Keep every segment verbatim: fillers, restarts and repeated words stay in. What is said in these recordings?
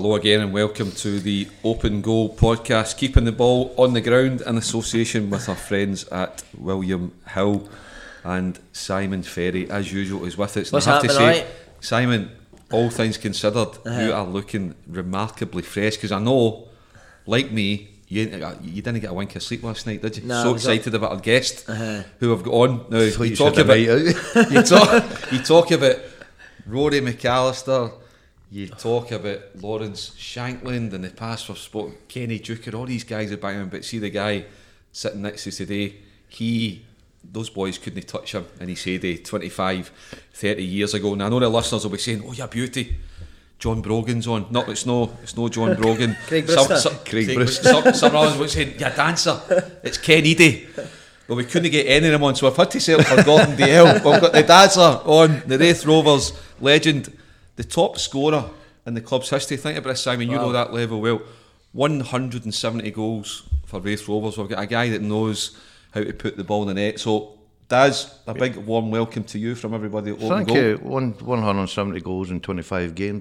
Hello again and welcome to the Open Goal podcast, keeping the ball on the ground in association with our friends at William Hill. And Simon Ferry, as usual, is with us. What's and I have to happening, say, right? Simon, all things considered, Uh-huh. you are looking remarkably fresh, because I know, like me, you, you didn't get a wink of sleep last night, did you? No, so I was excited about our guest Uh-huh. who have got on. Now, Thought you, you talk said about, the night you, talk, you talk about Rory McAllister, you talk about Lawrence Shankland, in the past we've spoken Kenny Duker, all these guys are banging, but see the guy sitting next to us today, he... those boys couldn't touch him in his heyday twenty-five, thirty years ago. And I know the listeners will be saying, oh yeah, beauty, John Brogan's on. No, it's no it's no John Brogan. Craig Brewster. Some, some, Craig Craig Brewster. Some, some others will be saying, yeah, dancer, it's Ken Eady. Well, we couldn't get any of them on, so I've had to settle for Gordon Dale. We've got the dancer on, the Raith Rovers legend, the top scorer in the club's history. Think about this, Simon, you Wow. know that level well. one hundred seventy goals for Raith Rovers. We've got a guy that knows how to put the ball in the net. So, Daz, a big warm welcome to you from everybody at Open Thank Goal. you. One, one hundred seventy goals in twenty-five games.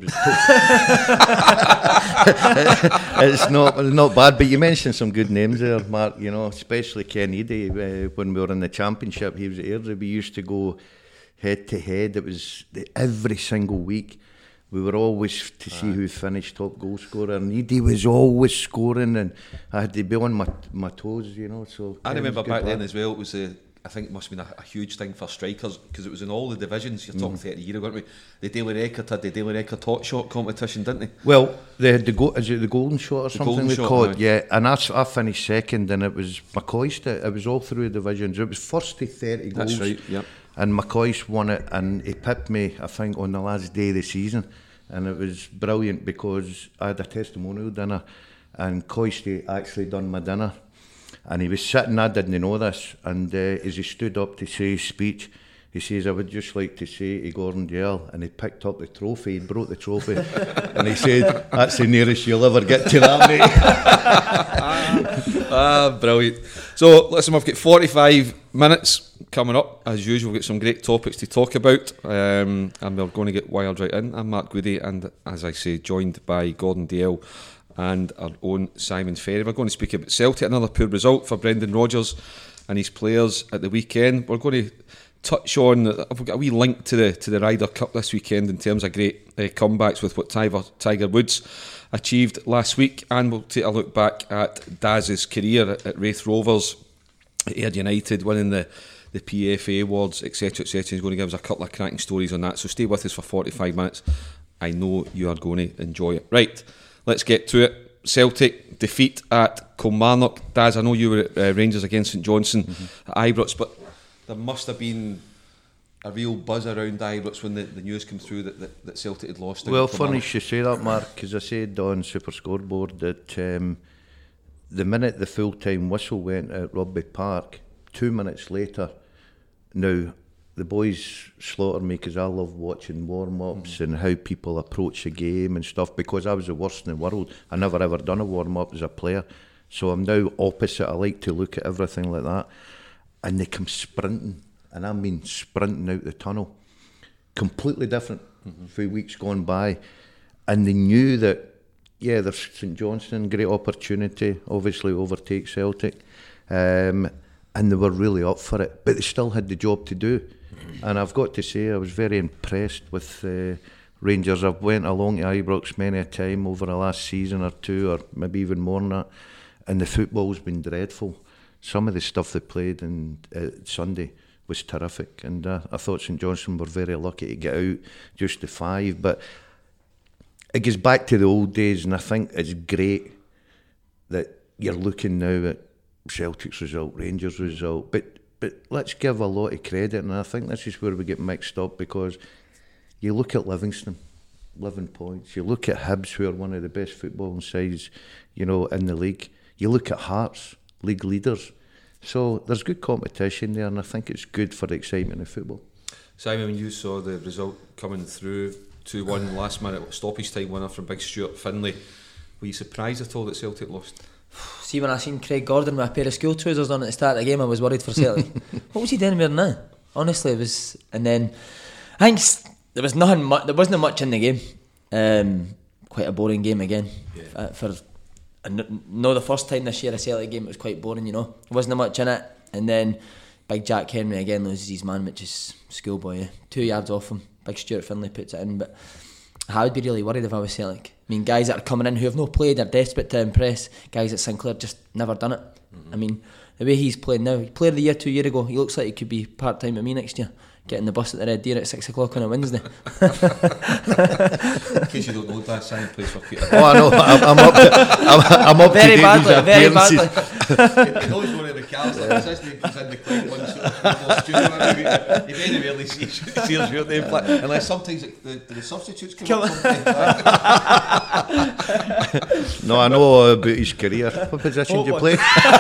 It's not not bad, but you mentioned some good names there, Mark, you know, especially Ken Eady. Uh, when we were in the Championship, he was at Airdrie. We used to go head to head. It was the, every single week. We were always to see who finished top goal scorer, and Eady was always scoring, and I had to be on my my toes, you know. So I Ken remember was good back then lad. as well, it was a, I think it must have been a, a huge thing for strikers, because it was in all the divisions. You're talking thirty years ago, weren't we? The Daily Record had the Daily Record hot shot competition, didn't they? Well, they had the go- is it the golden shot or The something golden they shot, call aye. it? Yeah, and I, s- I finished second, and it was McCoy's. It was all through the divisions. It was first to thirty goals. That's right, yep. And McCoy's won it, and he pipped me, I think, on the last day of the season, and it was brilliant because I had a testimonial dinner, and Coisty actually done my dinner. And he was sitting, I didn't know this, and uh, as he stood up to say his speech, he says, I would just like to say to Gordon Dale, and he picked up the trophy, he brought the trophy, and he said, that's the nearest you'll ever get to that, mate. Ah, brilliant. So, listen, we've got forty-five minutes coming up. As usual, we've got some great topics to talk about, um, and we're going to get wired right in. I'm Mark Goody, and as I say, joined by Gordon Dale and our own Simon Ferry. We're going to speak about Celtic, another poor result for Brendan Rodgers and his players at the weekend. We're going to touch on, I've got a wee link to the to the Ryder Cup this weekend in terms of great uh, comebacks with what Tiger, Tiger Woods achieved last week, and we'll take a look back at Daz's career at, at Raith Rovers, at Ayr United, winning the, the P F A awards, etc, etc. He's going to give us a couple of cracking stories on that, so stay with us for forty-five minutes. I know you are going to enjoy it. Right, let's get to it. Celtic defeat at Kilmarnock. Daz, I know you were at uh, Rangers against St Johnstone mm-hmm. at Ibrox, but there must have been a real buzz around Ibrox when the, the news came through that, that, that Celtic had lost. Well, funny you say that, Mark, because I said on Super Scoreboard that um, the minute the full-time whistle went at Rugby Park, two minutes later, now the boys slaughter me because I love watching warm-ups mm. and how people approach the game and stuff, because I was the worst in the world. I never ever done a warm-up as a player, so I'm now opposite. I like to look at everything like that, and they come sprinting, and I mean sprinting out the tunnel, completely different mm-hmm. few weeks gone by, and they knew that, yeah, there's St Johnstone, great opportunity, obviously overtake Celtic, um, and they were really up for it, but they still had the job to do. And I've got to say, I was very impressed with uh, Rangers. I've went along to Ibrox many a time over the last season or two, or maybe even more than that, and the football's been dreadful. Some of the stuff they played on uh, Sunday was terrific, and uh, I thought St Johnstone were very lucky to get out just to five, but it goes back to the old days, and I think it's great that you're looking now at Celtic's result, Rangers' result, but but let's give a lot of credit, and I think this is where we get mixed up, because you look at Livingston, eleven points, you look at Hibs, who are one of the best footballing sides, you know, in the league, you look at Hearts, league leaders, so there's good competition there, and I think it's good for the excitement of football. Simon, when you saw the result coming through, two one last minute stoppage time winner from Big Stuart Finlay, were you surprised at all that Celtic lost? See, when I seen Craig Gordon with a pair of school trousers on at the start of the game, I was worried for Celtic. What was he doing wearing that? Honestly, it was. And then I think there was nothing. Mu- there wasn't much in the game. Um, quite a boring game again. Yeah. Uh, for and no, the first time this year a Celtic game it was quite boring. You know, there wasn't much in it, and then big Jack Henry again loses his man, which is schoolboy. Yeah. Two yards off him, big Stuart Finlay puts it in, but I would be really worried if I was Celtic. I mean, guys that are coming in who have no played are desperate to impress. Guys at Sinclair just never done it. Mm-hmm. I mean, the way he's playing now, he played of the year two year ago. He looks like he could be part time with me next year. Getting the bus at the Red Deer at six o'clock on a Wednesday. In case you don't know, that Simon plays for Peter. Oh, I know. I'm, I'm up. I'm, I'm up very to badly, date with very appearances. badly. He knows one of the McAllister, isn't he? He's in the clip one studio. He very rarely sees sees your name play, unless sometimes it, the, the substitutes come up. No, I know about his career. What position do you play?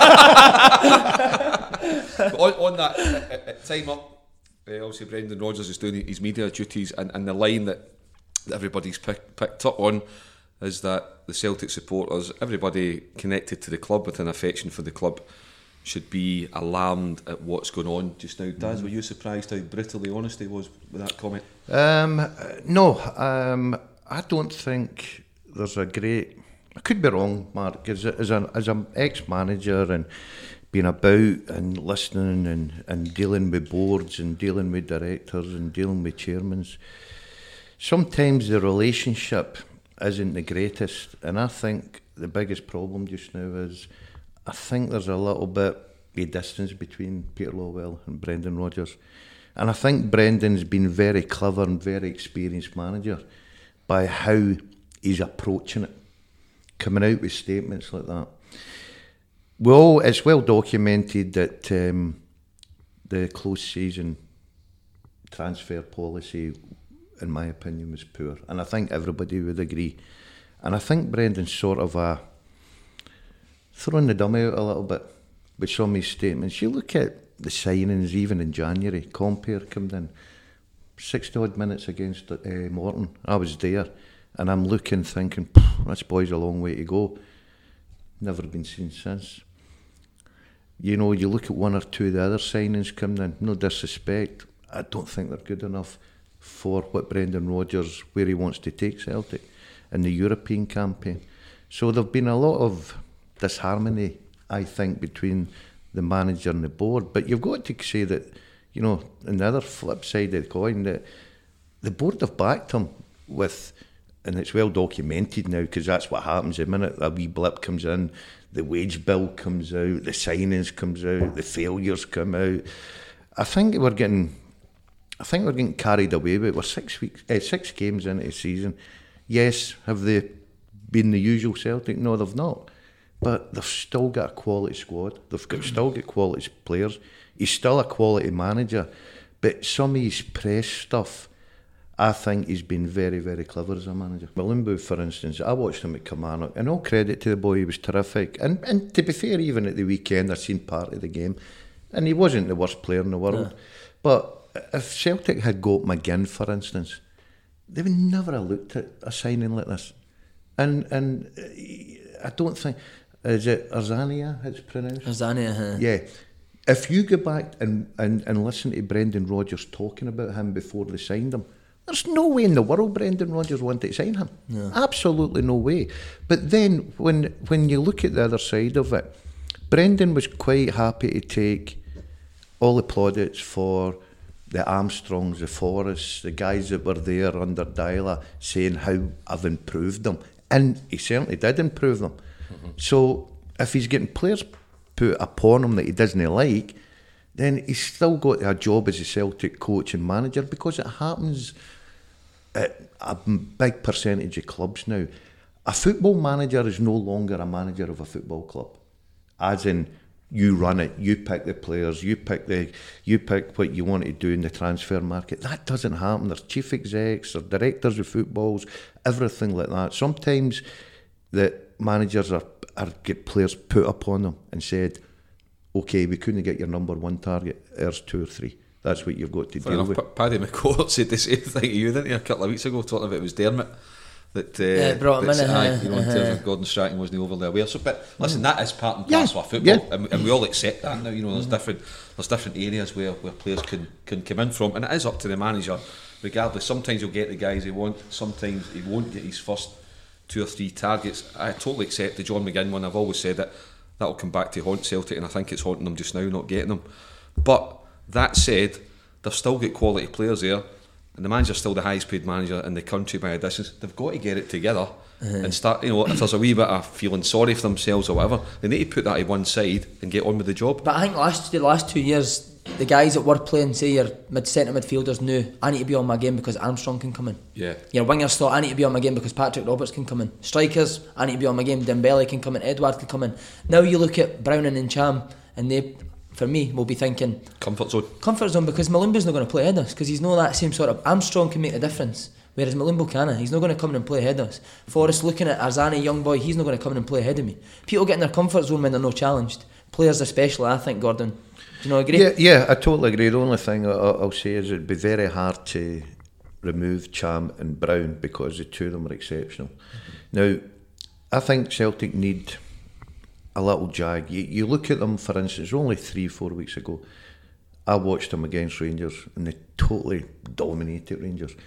But on, on that, at, at time up, uh, obviously Brendan Rodgers is doing his media duties, and, and the line that, that everybody's pick, picked up on is that the Celtic supporters, everybody connected to the club with an affection for the club, should be alarmed at what's going on just now. Daz, were you surprised how brutally honest he was with that comment? Um, no, um, I don't think there's a great... I could be wrong, Mark, as, a, as, an, as an ex-manager and being about and listening and, and dealing with boards and dealing with directors and dealing with chairmen, sometimes the relationship isn't the greatest, and I think the biggest problem just now is I think there's a little bit of distance between Peter Lawwell and Brendan Rodgers, and I think Brendan's been very clever and very experienced manager by how he's approaching it, coming out with statements like that. Well, it's well documented that um, the close season transfer policy, in my opinion, was poor, and I think everybody would agree. And I think Brendan's sort of a throwing the dummy out a little bit with some of his statements. You look at the signings, even in January. Compere came in sixty odd minutes against uh, Morton. I was there, and I'm looking, thinking, this boy's a long way to go. Never been seen since. You know, you look at one or two of the other signings coming in, no disrespect, I don't think they're good enough for what Brendan Rodgers, where he wants to take Celtic in the European campaign. So there've been a lot of disharmony, I think, between the manager and the board. But you've got to say that, you know, on the other flip side of the coin, that the board have backed him with, and it's well documented now, because that's what happens the minute a wee blip comes in, the wage bill comes out, the signings comes out, the failures come out. I think we're getting, I think we're getting carried away with it. We're six weeks, eh, six games into the season. Yes, have they been the usual Celtic? No, they've not. But they've still got a quality squad. They've got still got quality players. He's still a quality manager. But some of his press stuff, I think he's been very, very clever as a manager. Willemboe, for instance, I watched him at Kilmarnock, and all credit to the boy, he was terrific. And and to be fair, even at the weekend, I seen part of the game, and he wasn't the worst player in the world. No. But if Celtic had got McGinn, for instance, they would never have looked at a signing like this. And and I don't think, is it Arzania it's pronounced? Arzania, huh? Yeah. If you go back and, and, and listen to Brendan Rodgers talking about him before they signed him, there's no way in the world Brendan Rodgers wanted to sign him. No. Absolutely no way. But then when when you look at the other side of it, Brendan was quite happy to take all the plaudits for the Armstrongs, the Forrests, the guys that were there under Dyla, saying how I've improved them. And he certainly did improve them. Mm-hmm. So if he's getting players put upon him that he doesn't like, then he's still got a job as a Celtic coach and manager, because it happens at a big percentage of clubs now. A football manager is no longer a manager of a football club, as in you run it, you pick the players, you pick the, you pick what you want to do in the transfer market. That doesn't happen. There's chief execs, there's directors of footballs, everything like that. Sometimes the managers are, are get players put upon them and said, okay, we couldn't get your number one target, there's two or three. That's what you've got to Fair deal enough. with. Paddy McCourt said the same thing to you, didn't he, a couple of weeks ago, talking about it was Dermot that uh, yeah, brought him in, aye, uh, you know, in terms uh, of Gordon Strachan wasn't overly aware. So, but listen, that is part and parcel yeah, of football, yeah. and, and we all accept that now. You know, there's different, there's different areas where, where players can, can come in from, and it is up to the manager, regardless. Sometimes he'll get the guys he wants, sometimes he won't get his first two or three targets. I totally accept the John McGinn one. I've always said that that'll come back to haunt Celtic, and I think it's haunting them just now, not getting them. But that said, they've still got quality players there, and the manager's still the highest paid manager in the country by a distance. They've got to get it together uh-huh. and start, you know, if there's a wee bit of feeling sorry for themselves or whatever, they need to put that to one side and get on with the job. But I think last the last two years, the guys that were playing, say your mid centre midfielders, knew I need to be on my game because Armstrong can come in. Yeah. Your wingers thought I need to be on my game because Patrick Roberts can come in. Strikers, I need to be on my game. Dembele can come in. Edouard can come in. Now you look at Browning and Cham, and they, for me, will be thinking comfort zone. Comfort zone because Malumbo's not going to play ahead of us because he's not that same sort of. Armstrong can make a difference, whereas Malumbo can't. He's not going to come in and play ahead of us. Forrest looking at Arzani, young boy, he's not going to come in and play ahead of me. People get in their comfort zone when they're not challenged. Players especially, I think, Gordon. Do you not agree? Yeah, yeah, I totally agree. The only thing I'll, I'll say is it'd be very hard to remove Cham and Brown because the two of them are exceptional. Mm-hmm. Now, I think Celtic need a little jag. You, you look at them, for instance, only three, four weeks ago, I watched them against Rangers and they totally dominated Rangers.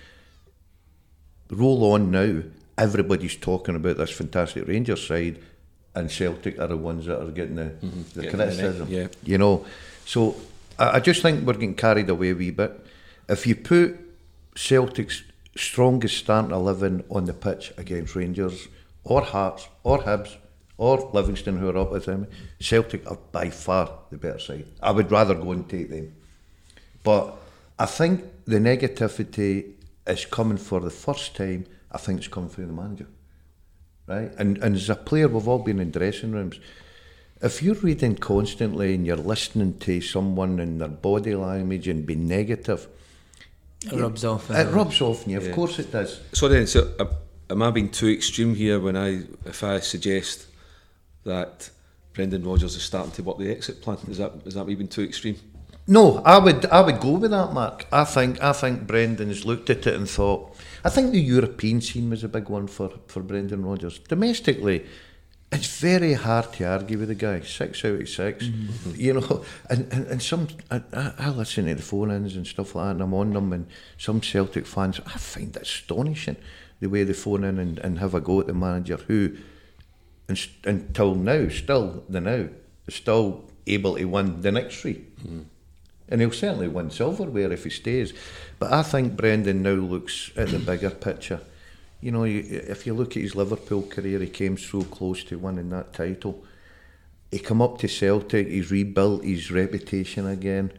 Roll on now, everybody's talking about this fantastic Rangers side, and Celtic are the ones that are getting the, mm-hmm. the getting criticism. The yeah. You know, so I, I just think we're getting carried away a wee bit. If you put Celtic's strongest starting eleven on the pitch against Rangers, or Hearts, or Hibs, or Livingston, who are up with them, Celtic are by far the better side. I would rather go and take them. But I think the negativity is coming for the first time. I think it's coming from the manager. Right? And, and as a player, we've all been in dressing rooms. If you're reading constantly and you're listening to someone and their body language and being negative, it you, rubs off. It rubs off on you, yeah. Of course it does. So then, so, uh, am I being too extreme here when I, if I suggest that Brendan Rodgers is starting to work the exit plan? Is that is that me being too extreme? No, I would I would go with that, Mark. I think I think Brendan's looked at it and thought. I think the European scene was a big one for, for Brendan Rodgers. Domestically, it's very hard to argue with the guy. Six out of six, mm-hmm. you know. And, and, and some, I, I listen to the phone-ins and stuff like that, and I'm on them. And some Celtic fans, I find it astonishing the way they phone in and, and have a go at the manager, who, and, until now, still the now, is still able to win the next three. Mm-hmm. And he'll certainly win silverware if he stays. But I think Brendan now looks at the bigger picture. You know, you, if you look at his Liverpool career, he came so close to winning that title. He come up to Celtic, he's rebuilt his reputation again.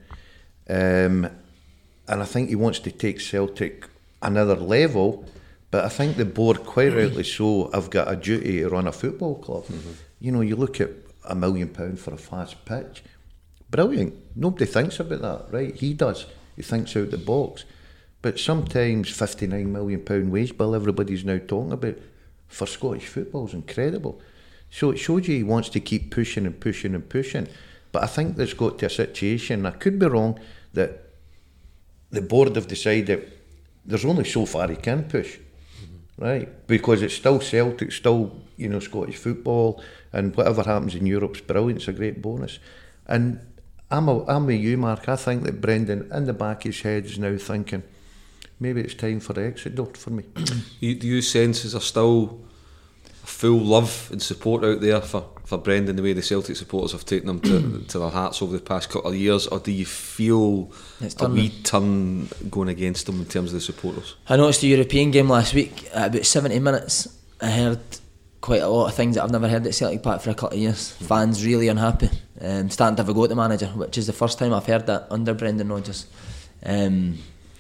Um, and I think he wants to take Celtic another level. But I think the board, quite rightly so, have got a duty to run a football club. Mm-hmm. You know, you look at a million pounds for a fast pitch. Brilliant. Nobody thinks about that, right? He does. He thinks out the box. But sometimes fifty-nine million pounds wage bill everybody's now talking about for Scottish football is incredible. So it shows you he wants to keep pushing and pushing and pushing. But I think there's got to a situation, I could be wrong, that the board have decided there's only so far he can push, mm-hmm. right? Because it's still Celtic, still, you know, Scottish football, and whatever happens in Europe's brilliant, it's a great bonus. And I'm, a, I'm with you, Mark. I think that Brendan, in the back of his head, is now thinking, maybe it's time for the exit door for me. you, do you sense is there still full love and support out there for, for Brendan, the way the Celtic supporters have taken him to, to their hearts over the past couple of years, or do you feel a wee turn going against him in terms of the supporters? I noticed the European game last week, at about seventy minutes, I heard quite a lot of things that I've never heard at Celtic Park for a couple of years. Mm. Fans really unhappy, um, starting to have a go at the manager, which is the first time I've heard that under Brendan Rodgers. Um,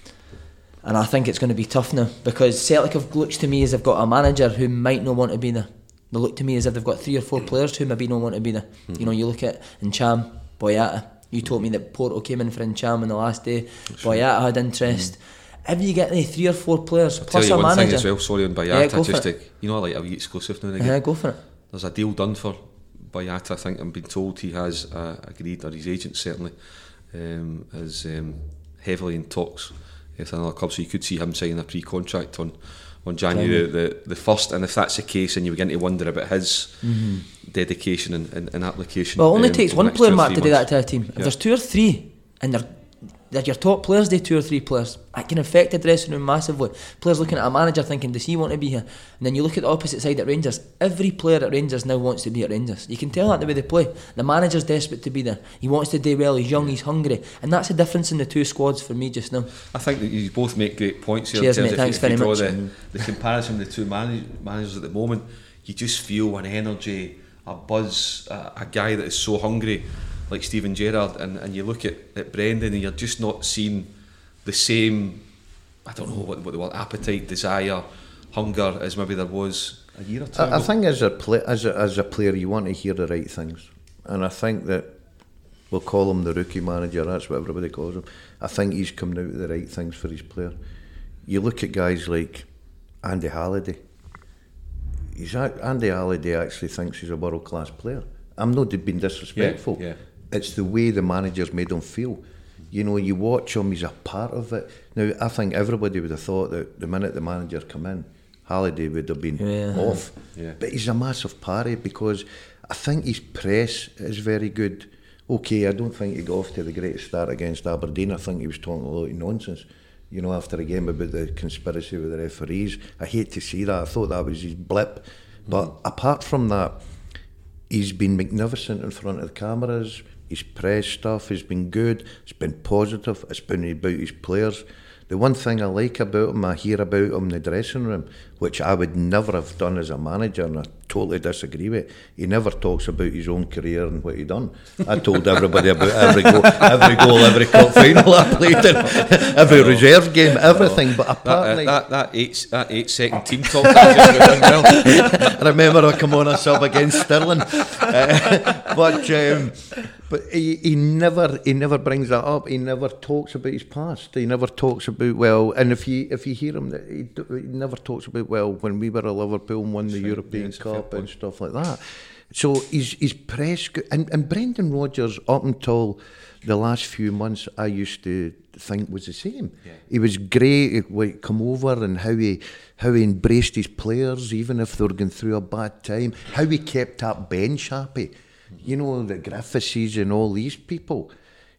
and I think it's going to be tough now, because Celtic have, looks to me as they've got a manager who might not want to be there. They look to me as if they've got three or four players who maybe don't want to be there. Mm. You know, you look at Ncham, Boyata. You told me that Porto came in for Ncham on the last day. That's Boyata right. had interest. Mm. If you get the three or four players I'll plus tell you a one manager, thing as well, sorry on Boyata, yeah, just to, you know, I like a wee exclusive now and again. Yeah, go for it. There's a deal done for Boyata. I think I'm being told he has uh, agreed, or his agent certainly um, is um, heavily in talks with another club, so you could see him signing a pre-contract on on January yeah. the the first. And if that's the case, and you begin to wonder about his mm-hmm. dedication and, and, and application. Well, it only um, takes one player, Mark, to do months. that to a team. If yeah. there's two or three and they're Did your top players, they two or three players, it can affect the dressing room massively. Players looking at a manager thinking, does he want to be here? And then you look at the opposite side at Rangers. Every player at Rangers now wants to be at Rangers. You can tell that the way they play. The manager's desperate to be there. He wants to do well. He's young. He's hungry. And that's the difference in the two squads for me just now. I think that you both make great points here. Cheers, in mate. terms Thanks if you, very if you much. draw the, the comparison with the two manage, managers at the moment, you just feel an energy, a buzz, a, a guy that is so hungry, like Steven Gerrard, and, and you look at, at Brendan and you're just not seeing the same, I don't know what, what the word, appetite, desire, hunger as maybe there was a year or two I, ago. I think as a, play, as, a, as a player you want to hear the right things, and I think that we'll call him the rookie manager, that's what everybody calls him. I think he's coming out with the right things for his player. You look at guys like Andy Halliday. He's, Andy Halliday actually thinks he's a world class player. I'm not being disrespectful. Yeah, yeah. It's the way the managers made him feel. You know, you watch him, he's a part of it. Now, I think everybody would have thought that the minute the manager come in, Halliday would have been yeah. off. Yeah. But he's a massive party because I think his press is very good. Okay, I don't think he got off to the great start against Aberdeen. I think he was talking a lot of nonsense, you know, after a game about the conspiracy with the referees. I hate to see that. I thought that was his blip. But mm. apart from that, he's been magnificent in front of the cameras. His press stuff has been good. It's been positive. It's been about his players. The one thing I like about him, I hear about him in the dressing room, which I would never have done as a manager, and I totally disagree with. He never talks about his own career and what he done. I told everybody about every goal, every goal, every cup final I played in, every reserve game, everything. But apparently, that, that, that eight that eight second team talk, well. I remember I come on a sub against Stirling, uh, but um, but he, he never he never brings that up. He never talks about his past. He never talks about well, and if you if you hear him, he, he never talks about well when we were at Liverpool and won the sure, European yeah, Cup and stuff like that. So he's he's press and and Brendan Rodgers up until the last few months I used to think was the same. Yeah. He was great. He would come over and how he how he embraced his players even if they were going through a bad time. How he kept that bench happy. You know, the Griffiths and all these people.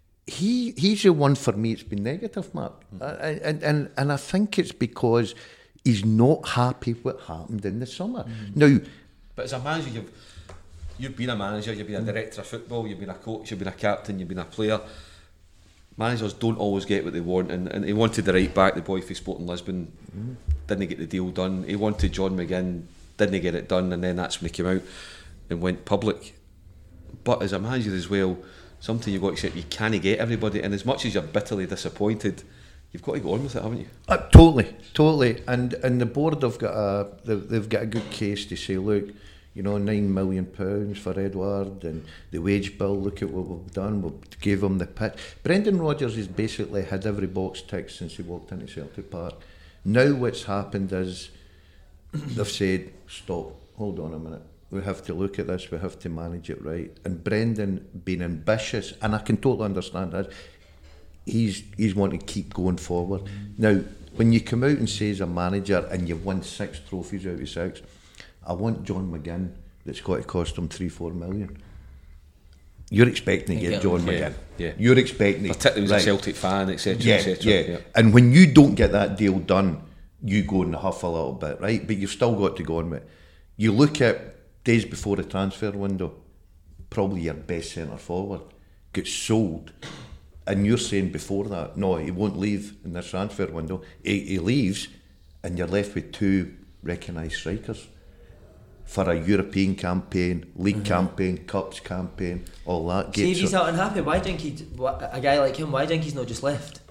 He he's the one for me. It's been negative, Mark, mm. and and and I think it's because he's not happy what happened in the summer. Mm. Now, but as a manager, you've you've been a manager, you've been a director of football, you've been a coach, you've been a captain, you've been a player. Managers don't always get what they want, and, and he wanted the right back, the boy for Sporting Lisbon, mm. didn't get the deal done. He wanted John McGinn, didn't get it done, and then that's when he came out and went public. But as a manager as well, something you've got to accept, you can't get everybody, and as much as you're bitterly disappointed, you've got to go on with it, haven't you? Uh, totally, totally. And and the board have got a they've, they've got a good case to say, look, you know, nine million pounds for Edouard and the wage bill. Look at what we've done. We gave him the pitch. Brendan Rodgers has basically had every box ticked since he walked into Celtic Park. Now what's happened is they've said, stop, hold on a minute. We have to look at this, we have to manage it right. And Brendan being ambitious, and I can totally understand that, he's he's wanting to keep going forward. Now, when you come out and say as a manager and you've won six trophies out of six, I want John McGinn that's got to cost him three, four million. You're expecting to get yeah, John yeah, McGinn. Yeah. You're expecting to, particularly as right. a Celtic fan, et cetera, yeah, et cetera. Yeah. yeah. And when you don't get that deal done, you go in the huff a little bit, right? But you've still got to go on with it. You look at days before the transfer window, probably your best centre forward gets sold, and you're saying before that, no, he won't leave in this transfer window. He, he leaves, and you're left with two recognised strikers for a European campaign, league mm-hmm. campaign, cups campaign, all that. See, if he's not unhappy, why do you think he, a guy like him, why do you think he's not just left?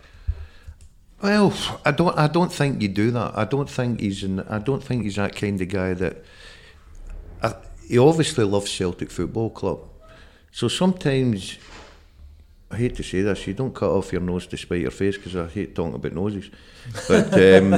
Well, I don't. I don't think you do that. I don't think he's. In, I don't think he's that kind of guy that. I, he obviously loves Celtic Football Club, so sometimes I hate to say this, you don't cut off your nose to spite your face, because I hate talking about noses. But um,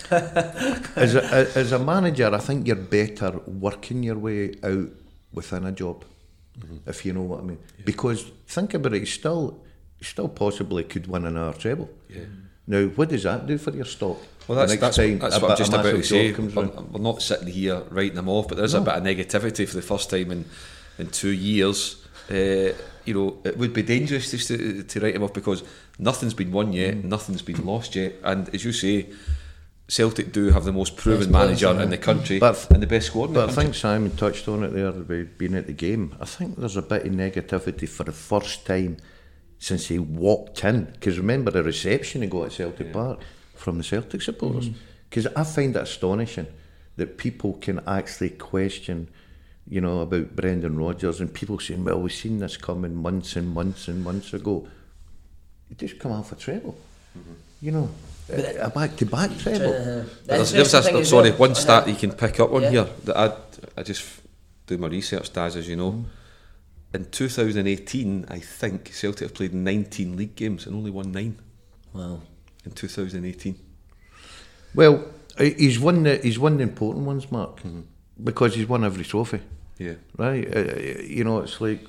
as a as a manager, I think you're better working your way out within a job, mm-hmm. if you know what I mean. Yeah. Because think about it, he still he still possibly could win another treble. Yeah. Now, what does that do for your stock? Well, that's that's, that's what I'm just about to say. We're, we're not sitting here writing them off, but there's no. a bit of negativity for the first time in, in two years. Uh, you know, it would be dangerous just to, to write him off because nothing's been won yet, mm. nothing's been lost yet, and as you say, Celtic do have the most proven best manager players, in the country but, and the best squad in the country. But I think Simon touched on it there about being at the game. I think there's a bit of negativity for the first time since he walked in, because remember the reception he got at Celtic yeah. Park from the Celtic supporters, because mm. I find it astonishing that people can actually question, you know, about Brendan Rodgers, and people saying, well, we've seen this coming months and months and months ago. He just come off a treble, mm-hmm. you know, a, a back-to-back treble. Uh, there's, there's a, sorry, one stat you can pick up on yeah. here that I, I just do my research, Daz, as you know. Mm. In two thousand eighteen, I think Celtic have played nineteen league games and only won nine. Wow. In two thousand eighteen. Well, he's won the he's won the important ones, Mark, mm-hmm. because he's won every trophy. Yeah. Right. Uh, you know, it's like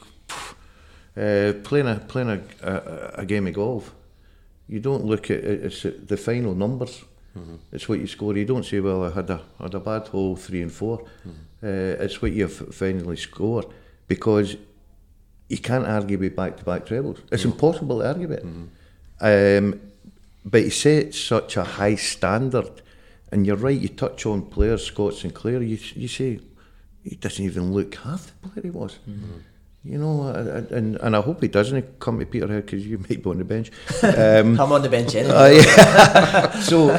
uh, playing a playing a, a, a game of golf. You don't look at it, it's the final numbers. Mm-hmm. It's what you score. You don't say, well, I had a I had a bad hole three and four. Mm-hmm. Uh, it's what you finally score, because you can't argue with back-to-back trebles. It's mm-hmm. impossible to argue with it. Mm-hmm. Um, but he sets such a high standard, and you're right, you touch on players, Scott Sinclair, you you say, he doesn't even look half the player he was. Mm-hmm. You know, and and I hope he doesn't come to Peterhead, because you might be on the bench. Um, I'm on the bench anyway. Uh, yeah. so,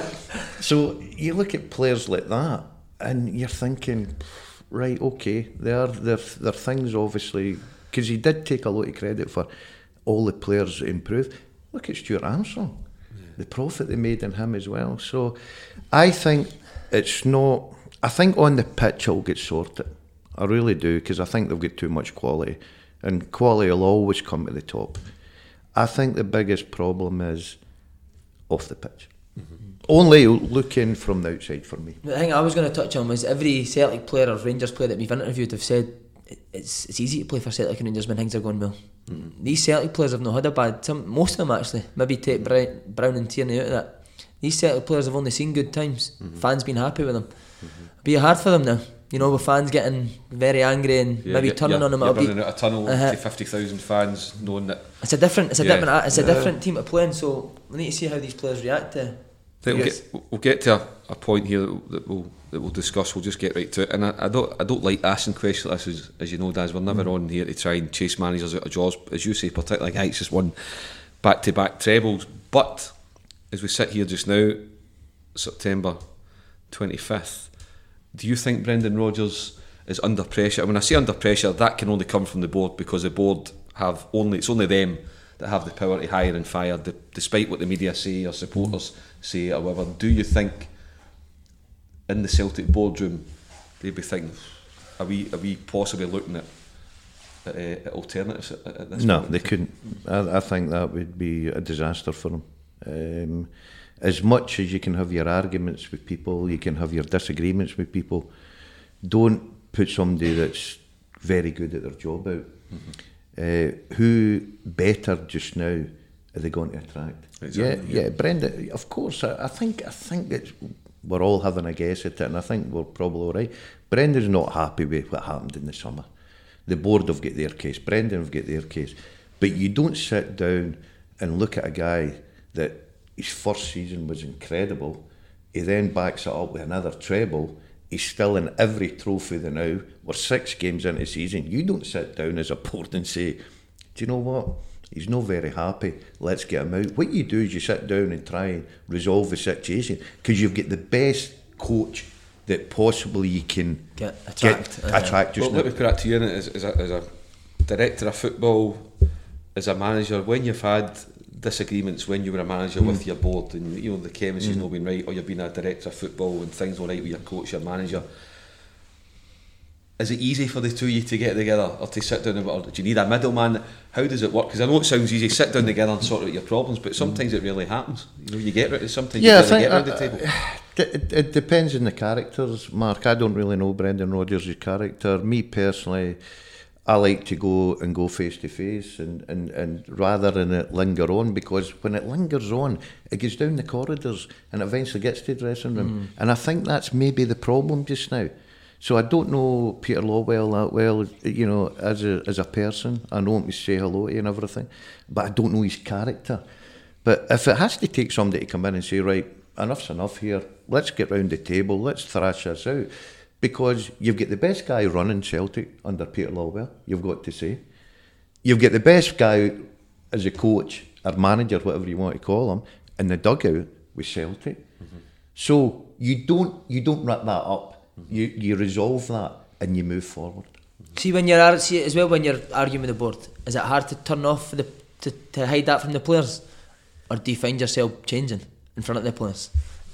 so you look at players like that, and you're thinking, right, okay, there there there are things obviously, because he did take a lot of credit for all the players that improved. Look at Stuart Armstrong, yeah. the profit they made in him as well. So, I think it's not. I think on the pitch it'll get sorted. I really do, because I think they've got too much quality, and quality will always come to the top. I think the biggest problem is off the pitch. Mm-hmm. Only looking from the outside for me. The thing I was going to touch on was every Celtic player or Rangers player that we've interviewed have said it's it's easy to play for Celtic and Rangers when things are going well. Mm-hmm. These Celtic players have not had a bad, some, most of them actually, maybe take Brown, Brown and Tierney out of that. These Celtic players have only seen good times. Mm-hmm. Fans been happy with them. Mm-hmm. It'll be hard for them now. You know, with fans getting very angry and yeah, maybe you're, turning you're, on them. You're running running out a tunnel uh-huh. to fifty thousand fans, knowing that it's a different, it's a yeah. different, it's a yeah. different team to play in. So we need to see how these players react to. I think we'll get, we'll get to a, a point here that we'll that we'll discuss. We'll just get right to it. And I, I don't I don't like asking questions like this, as, as you know, Daz. We're never mm. on here to try and chase managers out of jaws, as you say, particularly guys just won back to back trebles. But as we sit here just now, September twenty-fifth, do you think Brendan Rodgers is under pressure? When I say under pressure, that can only come from the board, because the board have only it's only them that have the power to hire and fire, d- despite what the media say or supporters say or whatever. Do you think in the Celtic boardroom they'd be thinking, are we are we possibly looking at at, uh, at alternatives at, at this no, point? No, they couldn't. I, I think that would be a disaster for them. Um, as much as you can have your arguments with people, you can have your disagreements with people, don't put somebody that's very good at their job out. Mm-hmm. Uh, who better just now are they going to attract? Exactly, yeah, yeah, yeah, Brenda. Of course, I, I think I think it's, we're all having a guess at it, and I think we're probably all right. Brendan's not happy with what happened in the summer. The board have got their case. Brendan have got their case, but you don't sit down and look at a guy that his first season was incredible. He then backs it up with another treble. He's still in every trophy the now. We're six games into the season. You don't sit down as a board and say, do you know what? He's not very happy. Let's get him out. What you do is you sit down and try and resolve the situation, because you've got the best coach that possibly you can get attract. Get, uh, attract just well, let me put that to you as, as, a, as a director of football, as a manager, when you've had disagreements when you were a manager mm. with your board, and you know the chemistry's mm. not been right, or you've been a director of football and things all right with your coach, your manager, is it easy for the two of you to get together, or to sit down and, or do you need a middleman? How does it work? Because I know it sounds easy, sit down together and sort out your problems, but sometimes mm. it really happens. You know, you get right, sometimes yeah, you think, get uh, around the table. It, it depends on the characters, Mark. I don't really know Brendan Rodgers' character. Me personally, I like to go and go face to face, and and and rather than it linger on, because when it lingers on, it goes down the corridors and eventually gets to the dressing room. Mm. And I think that's maybe the problem just now. So I don't know Peter Lawwell that well, you know, as a as a person. I know him to say hello to and everything, but I don't know his character. But if it has to take somebody to come in and say, right, enough's enough here, let's get round the table, let's thrash this out. Because you've got the best guy running Celtic under Peter Lawwell, you've got to say. You've got the best guy as a coach or manager, whatever you want to call him, in the dugout with Celtic. Mm-hmm. So you don't you don't wrap that up. Mm-hmm. You you resolve that and you move forward. See when you're see as well when you're arguing with the board, is it hard to turn off for the to, to hide that from the players, or do you find yourself changing in front of the players?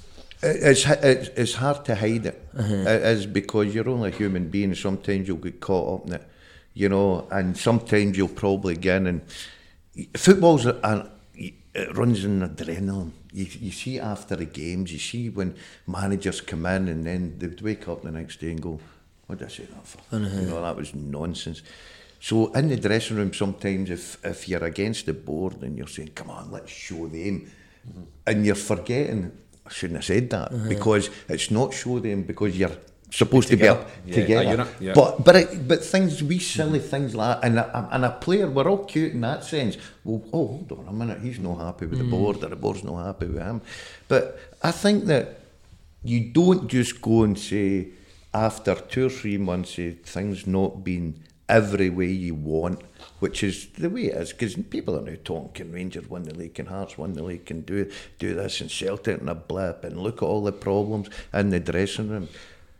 It's it's, it's hard to hide it. Uh-huh. It is because you're only a human being. Sometimes you'll get caught up in it, you know, and sometimes you'll probably get in. And football's a, a, it runs in adrenaline. You, you see after the games, you see when managers come in and then they'd wake up the next day and go, what did I say that for? Uh-huh. You know, that was nonsense. So in the dressing room, sometimes if, if you're against the board and you're saying, come on, let's show them, mm-hmm. and you're forgetting, I shouldn't have said that, uh-huh. because it's not show them because you're supposed together. to be up yeah, together. Yeah. But but it, but things, wee silly things like that, and a, and a player, we're all cute in that sense. Well, oh, hold on a minute, he's not happy with mm. the board, or the board's not happy with him. But I think that you don't just go and say, after two or three months of things not being every way you want, which is the way it is, because people are now talking, can Rangers win the league, can Hearts win the league, can do do this, and Celtic and a blip, and look at all the problems in the dressing room.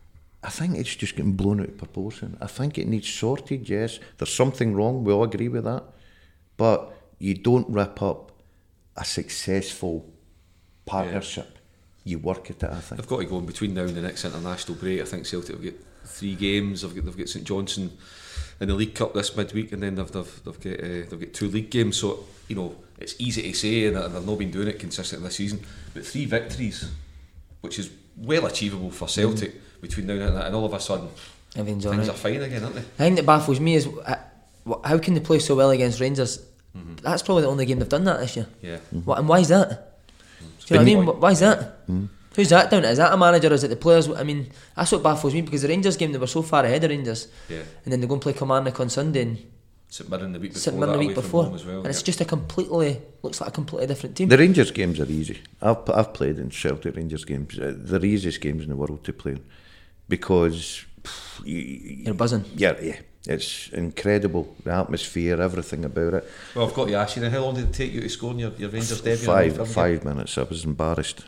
I think it's just getting blown out of proportion. I think it needs sorted, yes. There's something wrong, we all agree with that. But you don't rip up a successful partnership. Yeah. You work at it, I think. They've got to go in between now and the next international break. I think Celtic will get three games. They've got, they've got St Johnstone in the League Cup this midweek, and then they've they've they've got uh, they've got two league games. So you know it's easy to say, and they've not been doing it consistently this season. But three victories, which is well achievable for Celtic mm. between now and that, and all of a sudden Everything's things right. are fine again, aren't they? The thing that baffles me is uh, how can they play so well against Rangers? Mm-hmm. That's probably the only game they've done that this year. Yeah. Mm-hmm. What and why is that? Mm. Do you know what I mean? Why is that? Mm. Who's that down to? Is that a manager or is it the players? I mean, that's what baffles me, because the Rangers game, they were so far ahead of Rangers, yeah. and then they go and play Kilmarnock on Sunday and St Mirren the week before, St Mirren the week before, as well, and yeah. it's just a completely, looks like a completely different team. The Rangers games are easy. I've I've played in Celtic Rangers games. Uh, they're the easiest games in the world to play, because pff, you, you're buzzing. Yeah, yeah. It's incredible, the atmosphere, everything about it. Well, I've got to ask you then, how long did it take you to score in your, your Rangers debut? Five, five minutes. I was embarrassed.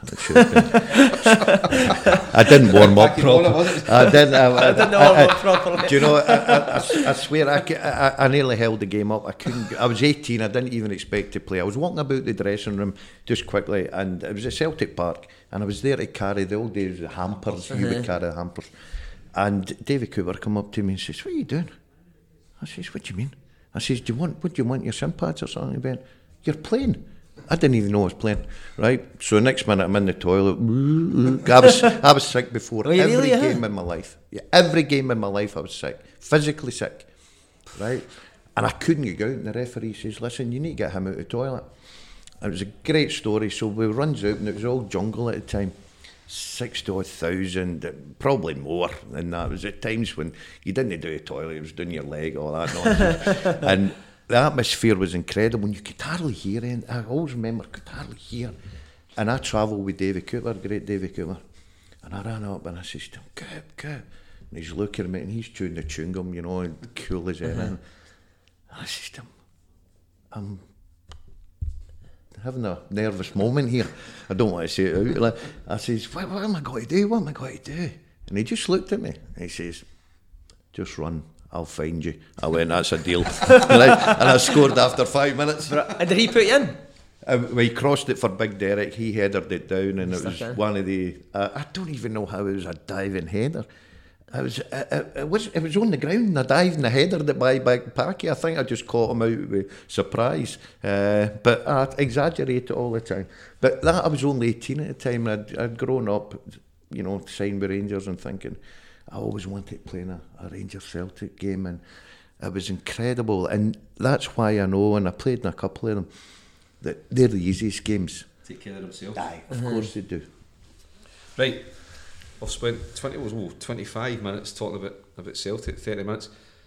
I didn't warm up properly. I didn't. I, I, I didn't warm up properly. Do you know? I, I, I, I swear, I, I, I nearly held the game up. I couldn't. I was eighteen. I didn't even expect to play. I was walking about the dressing room just quickly, and it was at Celtic Park, and I was there to carry the old days, the hampers. You would carry the hampers, and David Cooper come up to me and says, "What are you doing?" I says, "What do you mean?" I says, "Do you want? What do you want? Your shin pads or something?" He went, "You're playing." I didn't even know I was playing. Right. So next minute I'm in the toilet. I was I was sick before oh, every really, game huh? in my life. Yeah, every game in my life I was sick, physically sick. Right. And I couldn't get out. And the referee says, "Listen, you need to get him out of the toilet." And it was a great story. So we runs out, and it was all jungle at the time. Sixty odd thousand, probably more than that. It was at times when you didn't do a toilet, it was doing your leg, all that nonsense. And the atmosphere was incredible, and you could hardly hear it. I always remember, could hardly hear. And I travelled with David Cooper, great David Cooper. And I ran up and I says to him, "Go, go." And he's looking at me and he's chewing the chewing gum, you know, and cool as anything. And I says to him, I'm having a nervous moment here. I don't want to say it out. Like, I says, what, what am I going to do? What am I going to do? And he just looked at me and he says, "Just run, I'll find you." I went, "That's a deal." and, I, and I scored after five minutes. And did he put you in? Uh, we crossed it for Big Derek. He headed it down, and it was one of the. Uh, I don't even know how it was a diving header. It was. Uh, it was. It was on the ground, and I dived and I headed it by Big Packy. I think I just caught him out with surprise, uh, but I exaggerate it all the time. But that I was only eighteen at the time. I'd, I'd grown up, you know, signed with Rangers and thinking I always wanted to play in a, a Rangers Celtic game, and it was incredible. And that's why I know, and I played in a couple of them, that they're the easiest games. Take care of themselves. Aye, of mm-hmm. course they do. Right, I've spent twenty, oh, twenty-five minutes talking about, about Celtic, thirty minutes.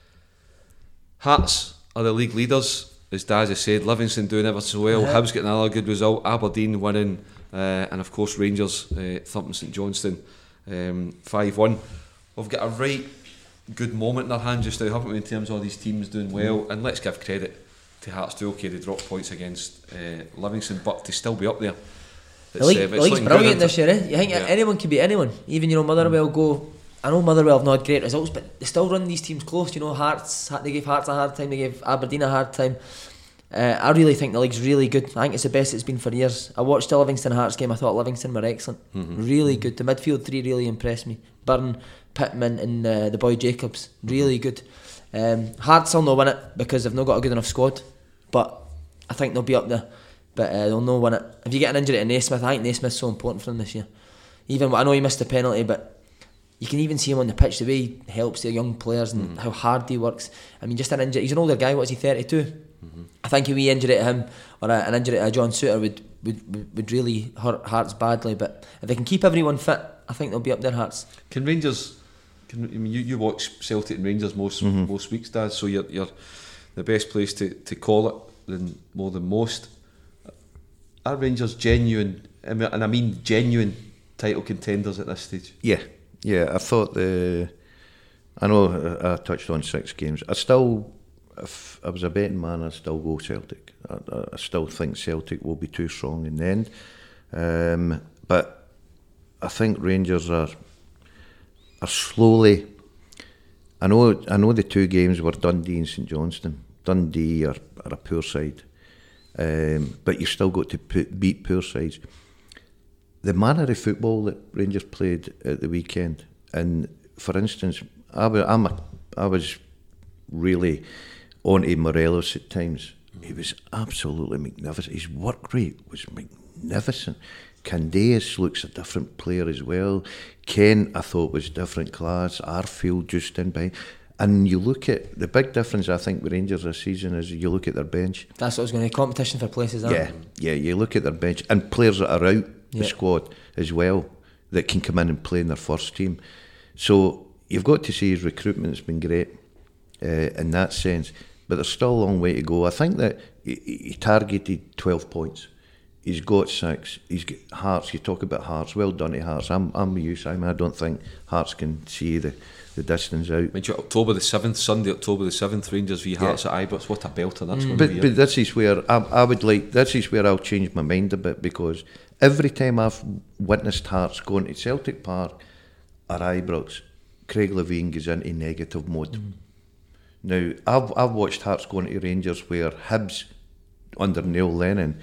Hearts are the league leaders, as Daz has said. Livingston doing ever so well. Yeah. Hibs getting another good result. Aberdeen winning, uh, and of course Rangers uh, thumping St Johnstone um, five one. We've got a right good moment in their hand just now, haven't we, in terms of all these teams doing well? And let's give credit to Hearts too. Okay, they dropped points against uh, Livingston, but to still be up there. The league, uh, the league's looking brilliant good, this year, eh? You think Yeah. anyone can beat anyone? Even, you know, Motherwell go... I know Motherwell have not had great results, but they still run these teams close. You know, Hearts, they gave Hearts a hard time, they gave Aberdeen a hard time. Uh, I really think the league's really good. I think it's the best it's been for years. I watched the Livingston Hearts game. I thought Livingston were excellent. Mm-hmm. Really good. The midfield three really impressed me. Byrne, Pittman and uh, the boy Jacobs. Really good. Um, Hearts will not win it because they've not got a good enough squad. But I think they'll be up there. But uh, they'll not win it. If you get an injury to Naismith, I think Naismith's so important for them this year. Even I know he missed the penalty, but you can even see him on the pitch, the way he helps the young players and mm. how hard he works. I mean, just an injury. He's an older guy. What is he, thirty-two? Mm-hmm. I think a wee injury to him or a, an injury to a John Souttar would, would would really hurt Hearts badly. But if they can keep everyone fit, I think they'll be up there, Hearts. Can Rangers? Can, I mean, you, you watch Celtic and Rangers most mm-hmm. most weeks, Dad. So you're you're the best place to, to call it than more than most. Are Rangers genuine? I mean, and I mean genuine title contenders at this stage? Yeah, yeah. I thought the. I know I, I touched on six games. I still, if I was a betting man, I'd still go Celtic. I, I still think Celtic will be too strong in the end. Um, but I think Rangers are are slowly. I know. I know the two games were Dundee and St Johnstone. Dundee are, are a poor side. Um, but you've still got to put, beat poor sides. The manner of football that Rangers played at the weekend, and for instance, I was, I'm a, I was really on to Morelos at times. He was absolutely magnificent. His work rate was magnificent. Candeas looks a different player as well. Ken, I thought, was different class. Arfield just in by. And you look at the big difference, I think, with Rangers this season is you look at their bench. That's what I was going to competition for places. Yeah, yeah. You look at their bench and players that are out the yeah. squad as well that can come in and play in their first team. So you've got to see his recruitment's been great uh, in that sense, but there's still a long way to go. I think that he, he targeted twelve points. He's got six. He's got Hearts. You talk about Hearts. Well done to Hearts. I'm, I'm with you, Simon. I don't think Hearts can see the. the distance out. I mean, October the seventh, Sunday, October the seventh, Rangers v Hearts yeah. at Ibrox. What a belter that's mm. going but, to be. But this is where I, I would like, this is where I'll change my mind a bit, because every time I've witnessed Hearts going to Celtic Park or Ibrox, Craig Levein goes into negative mode. Mm. Now, I've, I've watched Hearts going to Rangers where Hibs, under Neil Lennon,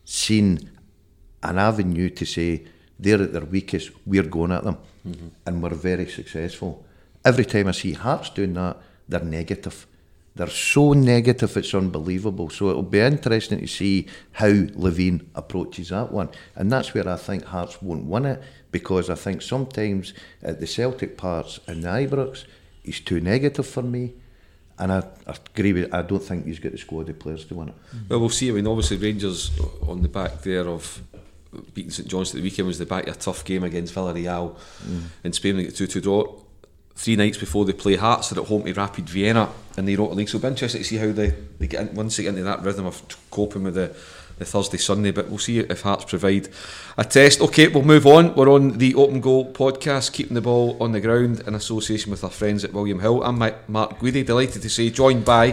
seen an avenue to say they're at their weakest, we're going at them, mm-hmm. and we're very successful. Every time I see Hearts doing that, they're negative. They're so negative, it's unbelievable. So it'll be interesting to see how Levein approaches that one. And that's where I think Hearts won't win it, because I think sometimes at the Celtic parts and the Ibrox, he's too negative for me. And I, I agree with I don't think he's got the squad of players to win it. Well, we'll see. I mean, obviously Rangers on the back there of beating St Johnstone at the weekend was the back of a tough game against Villarreal mm. in Spain. They get two two draw. Three nights before they play Hearts, they're at home to Rapid Vienna in the Europa League. So it'll be interesting to see how they, they get in, once they get into that rhythm of coping with the, the Thursday, Sunday. But we'll see if Hearts provide a test. Okay, we'll move on. We're on the Open Goal podcast, keeping the ball on the ground in association with our friends at William Hill. I'm Mark Guidi, delighted to say, joined by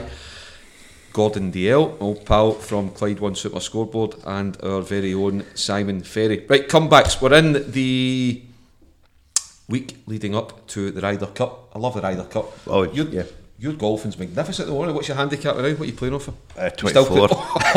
Gordon Dalziel, old pal from Clyde One Super Scoreboard, and our very own Simon Ferry. Right, comebacks. We're in the week leading up to the Ryder Cup. I love the Ryder Cup. Oh, your, yeah. Your golfing's magnificent though. What's your handicap now? What are you playing off for? Uh, twenty-four.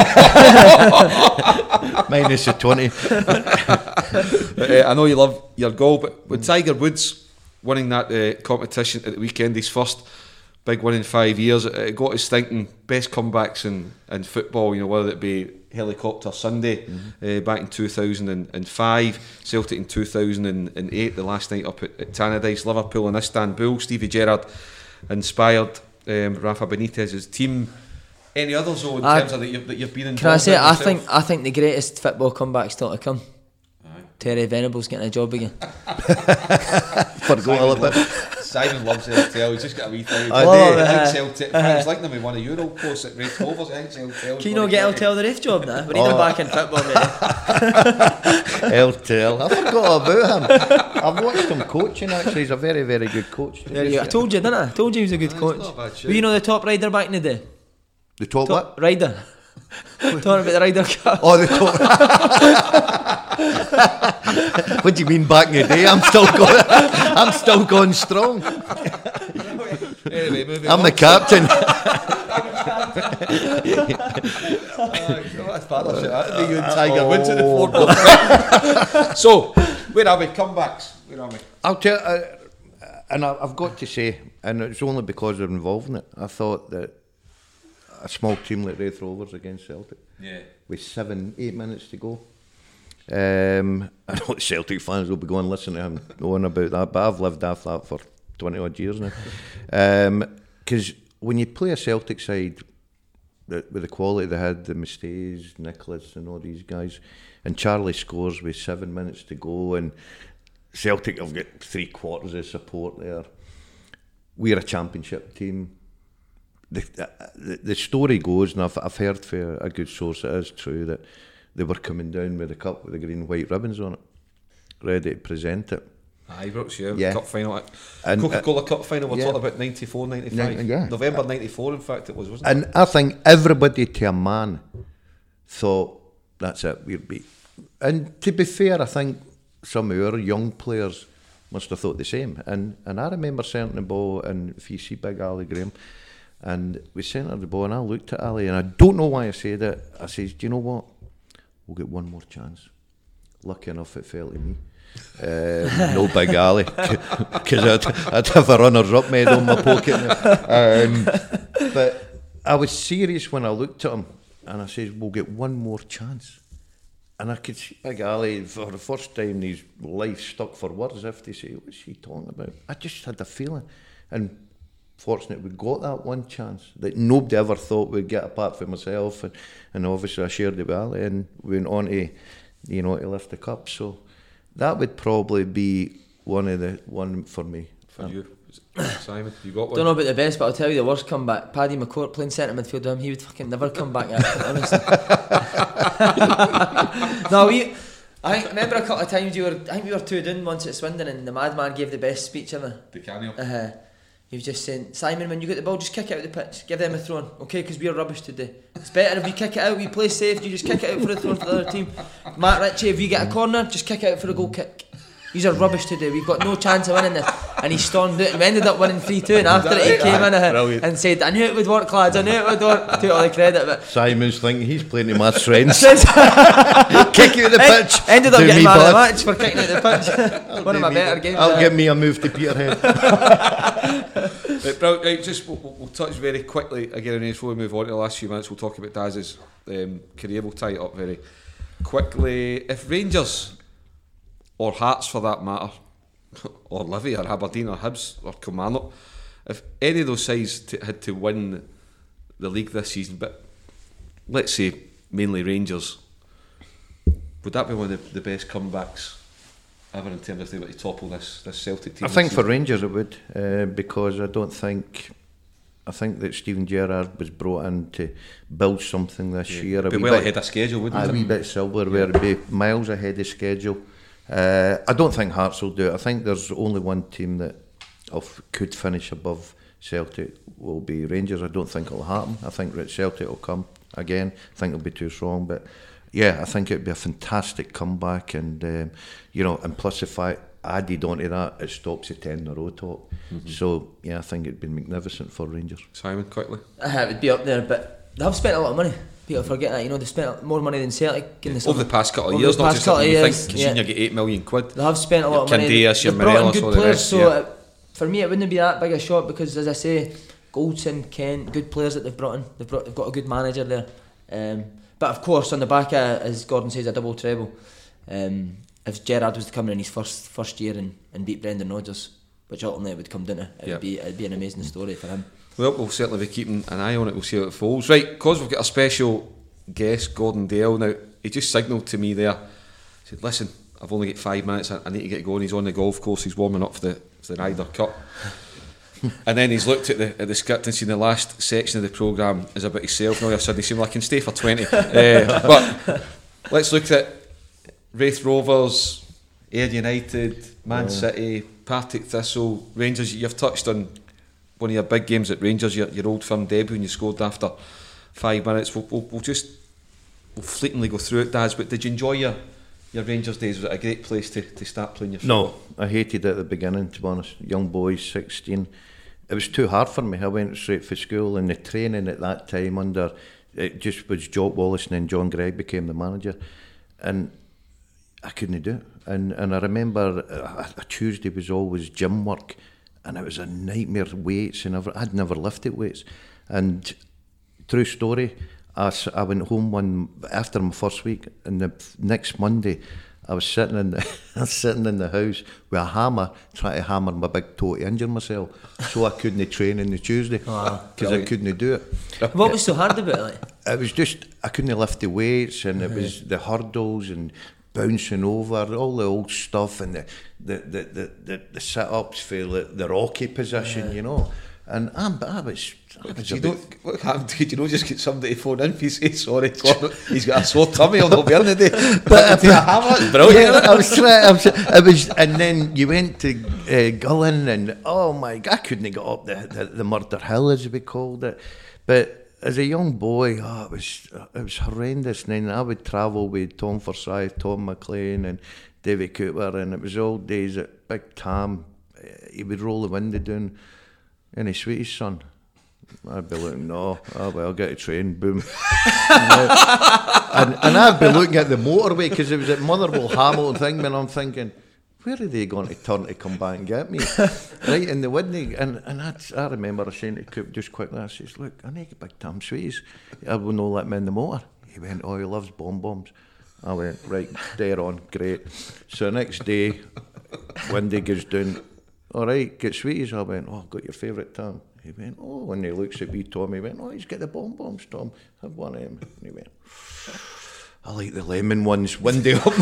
Minus the twenty. uh, I know you love your golf, but with Tiger Woods winning that uh, competition at the weekend, his first big win in five years, it got us thinking best comebacks in, in football, you know, whether it be Helicopter Sunday mm-hmm. uh, back in two thousand five, Celtic in two thousand eight, the last night up at, at Tannadice, Liverpool and Istanbul, Stevie Gerrard inspired um, Rafa Benitez's team. Any others though in I, terms of that you've, that you've been involved can I say in I yourself? think I think the greatest football comeback still to come. Aye. Terry Venables getting a job again. Forgot a little bit. Simon loves L T L. He's just got a wee thing. I Love do. it, I uh, think L T L. It's like them. We won a Euro post at Red Rovers. I think L T L. Can you not get L T L the ref job now? We need him Oh. back in football, mate. L T L. I forgot about him. I've watched him coaching actually. He's a very, very good coach. There you go. I told you, didn't I? I told you he was a good That's coach. not a bad shout. Were you know the top rider back in the day? The top Top what? rider. Talking about the Ryder Cup. Oh, the top. What do you mean back in the day? I'm still going. I'm still going strong. Anyway, moving I'm on. the captain. Oh, that's partnership. That'd be you and Tiger Woods at the four. So, where are we? Comebacks. Where are we? I'll tell. Uh, and I, I've got to say, and it's only because they're involved in it. I thought that a small team like Raith Rovers against Celtic, Yeah. with seven, eight minutes to go. Um, I know the Celtic fans will be going listen to him going about that, but I've lived off that for twenty odd years now. Because um, when you play a Celtic side that, with the quality they had, the Mistakes, Nicholas, and all these guys, and Charlie scores with seven minutes to go, and Celtic have got three quarters of support there. We're a championship team. The, the, the story goes, and I've, I've heard for a good source it is true, that they were coming down with a cup with the green and white ribbons on it, ready to present it. Ibrox, yeah, Yeah. Cup final. And, Coca-Cola Cup final, we're yeah. talking about ninety-four, ninety-five. Yeah. November ninety-four, in fact, it was, wasn't And I think everybody to a man thought, that's it, we're beat. And to be fair, I think some of our young players must have thought the same. And and I remember sending the ball, and if you see big Ali Graham, and we sent her the ball, and I looked at Ali, and I don't know why I said it. I says, do you know what? We'll get one more chance. Lucky enough it fell to me. Um, no Big Ali, because I'd, I'd have a runners-up medal in my pocket. Um, but I was serious when I looked at him, and I says, we'll get one more chance. And I could see Big Ali, for the first time in his life, stuck for words, if they say, what's he talking about? I just had a feeling. And fortunate we got that one chance that nobody ever thought we'd get, apart from myself, and, and obviously I shared it with Ali, and we went on to, you know, to lift the cup. So that would probably be one of the one for me. For you, Simon, you got one? Don't know about the best, but I'll tell you the worst comeback. Paddy McCourt playing centre midfield with him, he would fucking never come back after, honestly. No, we. I think, remember a couple of times you were. I think we were two down once at Swindon, and the madman gave the best speech ever. The Canio. Uh, he was just saying, Simon, when you get the ball, just kick it out the pitch. Give them a throw, okay? Because we're rubbish today. It's better if we kick it out. We play safe. You just kick it out for the throw for the other team. Matt Ritchie, if you get a corner, just kick it out for a goal kick. These are rubbish today. We've got no chance of winning this. And he stormed out, and we ended up winning three two. And after it, he came in uh, and said, I knew it would work, lads. I knew it would work. Took all the credit, but Simon's thinking he's playing to my strengths. Kick you at the pitch. ended up Do getting me man of the bad. match for kicking out the pitch. One of my me- better games. I'll uh, give me a move to Peterhead. Right, bro, right, just we'll, we'll, we'll touch very quickly again before we move on to the last few minutes. We'll talk about Daz's um, career. We'll tie it up very quickly. If Rangers, or Hearts for that matter, or Livy or Aberdeen or Hibs or Kilmarnock, if any of those sides t- had to win the league this season, but let's say mainly Rangers, would that be one of the, the best comebacks ever in terms of they were to topple this, this Celtic team? I think for Rangers it would, uh, because I don't think, I think that Stephen Gerrard was brought in to build something this Yeah. year. A Be wee well bit- ahead of schedule, wouldn't A it? wee bit silverware, it'd be miles ahead of schedule. Uh, I don't think Hearts will do it. I think there's only one team that of, could finish above Celtic will be Rangers. I don't think it'll happen. I think that Celtic will come again. I think it'll be too strong, but yeah, I think it'd be a fantastic comeback, and um, you know, and plus the fact added onto that, it stops the ten in a row talk. Mm-hmm. So yeah, I think it'd be magnificent for Rangers. Simon, quickly. uh, it would be up there, but they have spent a lot of money. People forget that, you know, they spent more money than Celtic in the Over summer. the past couple of Over years, the not past just couple something of you years, think, yeah. Coutinho get eight million quid. They have spent a lot of Your money. Candias, your They've brought in Morelos, good all the players, rest, so yeah. uh, for me it wouldn't be that big a shot, because as I say, Goldson, Kent, good players that they've brought in. They've, brought, they've got a good manager there. Um, but of course, on the back of, as Gordon says, a double treble. Um, if Gerrard was to come in his first first year and, and beat Brendan Rodgers, which ultimately would come down to, it Yeah. would be it'd be an amazing story for him. Well, we'll certainly be keeping an eye on it. We'll see how it falls. Right, because we've got a special guest, Gordon Dale. Now, he just signalled to me there. He said, listen, I've only got five minutes, I, I need to get going. He's on the golf course, he's warming up for the, for the Ryder Cup. And then he's looked at the at the script and seen the last section of the programme is about himself. Now all of a sudden he seemed like I can stay for twenty. uh, but let's look at Raith Rovers, Ayr United, Man yeah. City, Partick Thistle, Rangers. You've touched on one of your big games at Rangers, your, your old firm debut, when you scored after five minutes. We'll, we'll, we'll just we'll fleetingly go through it, Daz. But did you enjoy your your Rangers days? Was it a great place to, to start playing your football? No, I hated it at the beginning, to be honest. Young boys, sixteen. It was too hard for me. I went straight for school, and the training at that time under it just was Jock Wallace, and then John Gregg became the manager, and I couldn't do it. And and I remember a, a Tuesday was always gym work, and it was a nightmare. Weights, and I've, I'd never lifted weights. And true story, I, I went home one after my first week, and the next Monday I was sitting in the I was sitting in the house with a hammer, trying to hammer my big toe to injure myself, so I couldn't train on the Tuesday because I couldn't do it. What was so hard about it? Like? It was just I couldn't lift the weights, and it was the hurdles and bouncing over, all the old stuff, and the the the the, the, the sit ups for the, the Rocky position, yeah. you know. And I'm, I was. I was you know, what happened? Did you know? Just get somebody to phone in and say sorry, Gordon, he's got a sore tummy. I'll not be in the day. But I, brilliant. Yeah, I was trying. I was, it was, and then you went to uh, Gullin, and oh my God, I couldn't get up the, the the Murder Hill, as we called it. But as a young boy, oh, it was it was horrendous. And then I would travel with Tom Forsyth, Tom McLean, and Davy Cooper, and it was all days at Big Tam. He would roll the window down. Any sweeties, son? I'd be looking, no, oh well, I'll get a train, boom. and, and I'd be looking at the motorway, because it was at Motherwell Hamilton thing, and I'm thinking, where are they going to turn to come back and get me? Right in the window. And, and I'd, I remember saying to Coop just quickly, I says, look, I need a Big Tam sweeties. I will not let me in the motor. He went, oh, he loves bomb bombs. I went, right, there on, great. So the next day, window goes down. All right, get sweeties. I went, oh, I've got your favourite Tam. He went, oh, and he looks at me, Tom. He went, oh, he's got the bomb bombs, Tom. Have one of them. And he went, I like the lemon ones. Window up.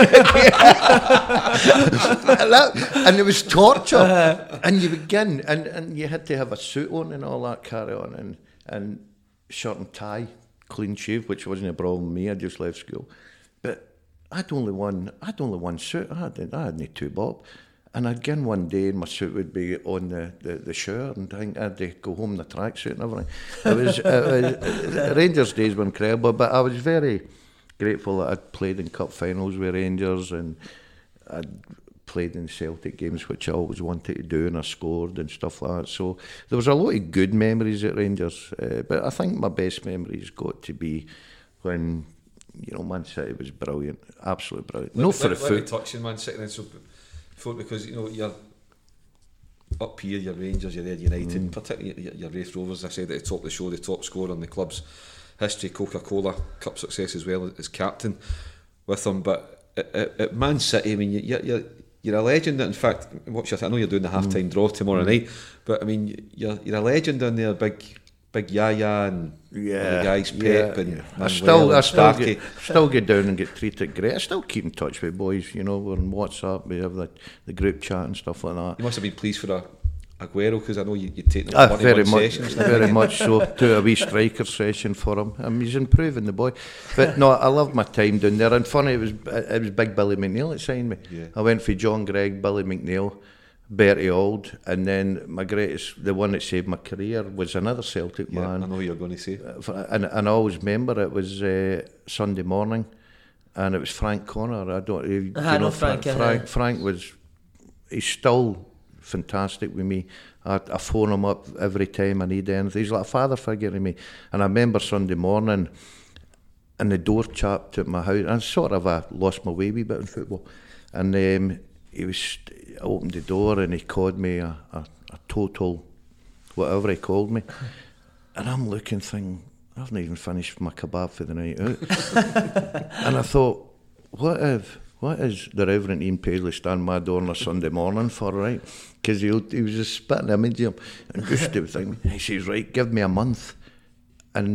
and, that, and it was torture. Uh-huh. And you begin, and, and you had to have a suit on and all that carry on, and, and shirt and tie, clean shave, which wasn't a problem with me. I just left school. But I'd only one, I'd only one suit. I had, I had two bob. And I'd get in one day and my suit would be on the, the, the shower, and I think I'd go home in the tracksuit and everything. It was, it was Rangers days were incredible, but I was very grateful that I'd played in cup finals with Rangers, and I'd played in Celtic games, which I always wanted to do, and I scored and stuff like that. So there was a lot of good memories at Rangers, uh, but I think my best memories got to be when, you know, Man City was brilliant, absolutely brilliant. Let, no let, for let, the let foot. me touch on Man City then, so because, you know, you're up here, your Rangers, you're Ayr United, mm. particularly your, your Raith Rovers. I said at the top of the show, the top scorer in the club's history, Coca-Cola Cup success as well as captain with them. But at, at, at Man City, I mean, you're, you're, you're a legend. In fact, what's your, I know you're doing the half-time mm. draw tomorrow mm. night, but I mean, you're you're a legend down there, big big Yaya and yeah, the guys, Pep yeah, and yeah. Manuel I still, and I still Starkey. get, still get down and get treated great. I still keep in touch with boys, you know, we're on WhatsApp, we have the, the group chat and stuff like that. You must have been pleased for a Aguero, because I know you, you take them ah, to very much, sessions. very much so, to a wee striker session for him. I mean, he's improving, the boy. But no, I loved my time down there, and funny, it was it was big Billy McNeil that signed me. Yeah. I went for John Gregg, Billy McNeil, Bertie Auld, and then my greatest, the one that saved my career, was another Celtic yeah, man. I know what you're going to say. And, and I always remember it was uh, Sunday morning, and it was Frank Connor. I don't, you I know, know Frank. Frank, Frank, Frank was, he's still fantastic with me. I, I phone him up every time I need anything. He's like a father figure to me. And I remember Sunday morning, and the door chapped at my house, and sort of I lost my way a wee bit in football. And um, he was, I opened the door and he called me a, a, a total, whatever he called me. And I'm looking, thinking, I've not even finished my kebab for the night out. And I thought, what if, what is the Reverend Ian Paisley standing my door on a Sunday morning for, right? Because he, he was just spitting image of him. And Gustav was thinking, he says, right, give me a month. And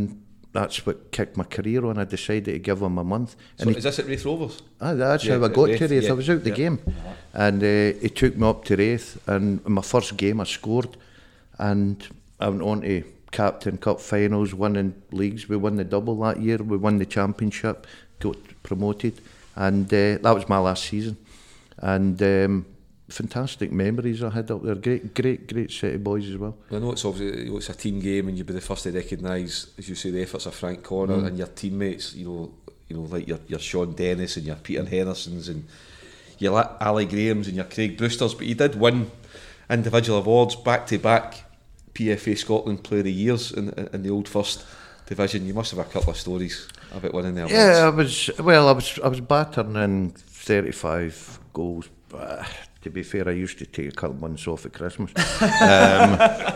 that's what kicked my career on. I decided to give him a month. So and is this at Raith Rovers? Ah, that's Yeah, how I at got Raith, to Raith. yeah. I was out the Yeah. game, and uh, he took me up to Raith. And in my first game, I scored, and I went on to Captain Cup finals, winning leagues. We won the double that year. We won the championship, got promoted, and uh, that was my last season. And um, fantastic memories I had up there. Great, great, great set of boys as well. I know it's obviously, you know, it's a team game, and you'd be the first to recognise, as you say, the efforts of Frank Connor Mm. and your teammates. You know, you know, like your your Sean Dennis and your Peter Hendersons and your La- Ali Grahams and your Craig Brewsters. But you did win individual awards back to back. P F A Scotland Player of the Years in, in the old First Division. You must have a couple of stories about winning the awards. Yeah, I was well. I was I was battering in thirty-five goals. Uh, to be fair, I used to take a couple of months off at Christmas, um,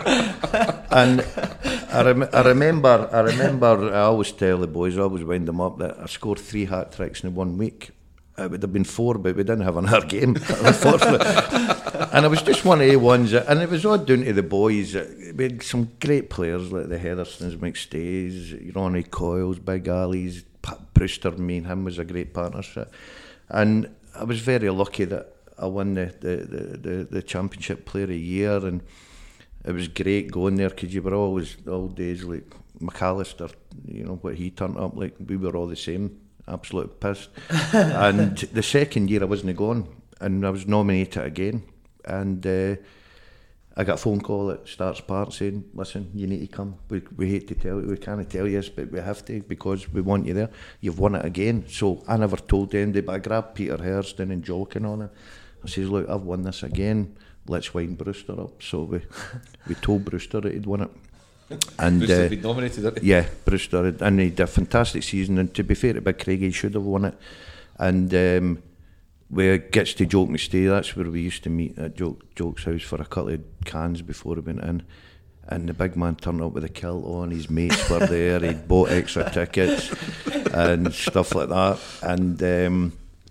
and I, rem- I remember. I remember. I always tell the boys. I always wind them up that I scored three hat tricks in one week. It would have been four, but we didn't have another game, unfortunately. And it was just one of the ones, that, and it was all down to the boys. We had some great players like the Hendersons, McStays, Ronnie Coyles, Big Ali's, Pat Brewster. Me and him was a great partnership, and I was very lucky that I won the the, the, the, the Championship Player of the Year, and it was great going there because you were always all days like McAllister, you know what he turned up like. We were all the same. Absolute pissed. And the second year I wasn't going, and I was nominated again, and uh, I got a phone call at Starts Park saying, listen, you need to come. We, we hate to tell you, we can't tell you this, but we have to because we want you there. You've won it again. So I never told anybody, but I grabbed Peter Hairston and joking on it. I says, look, I've won this again. Let's wind Brewster up. So we we told Brewster that he'd won it. And Brewster uh, been nominated, didn't he? yeah, Brewster, and he did a fantastic season. And to be fair to Big Craig, he should have won it. And um, where it gets to Joke McStay, that's where we used to meet at Joke, Joke's house for a couple of cans before we went in. And the big man turned up with a kilt on. His mates were there. He'd bought extra tickets and stuff like that. And um,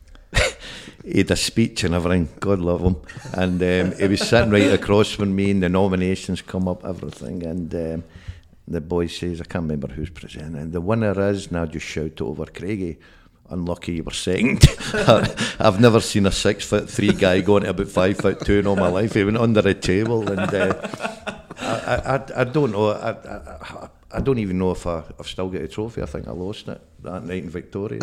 he had a speech and everything, God love him, and um, he was sitting right across from me, and the nominations come up, everything, and um, the boy says, I can't remember who's presenting, the winner is, and I just shout it over Craigie, unlucky you were second. I've never seen a six foot three guy going to about five foot two in all my life. He went under a table, and uh, I, I, I don't know, I, I, I don't even know if I, I've still got a trophy. I think I lost it that night in Victoria.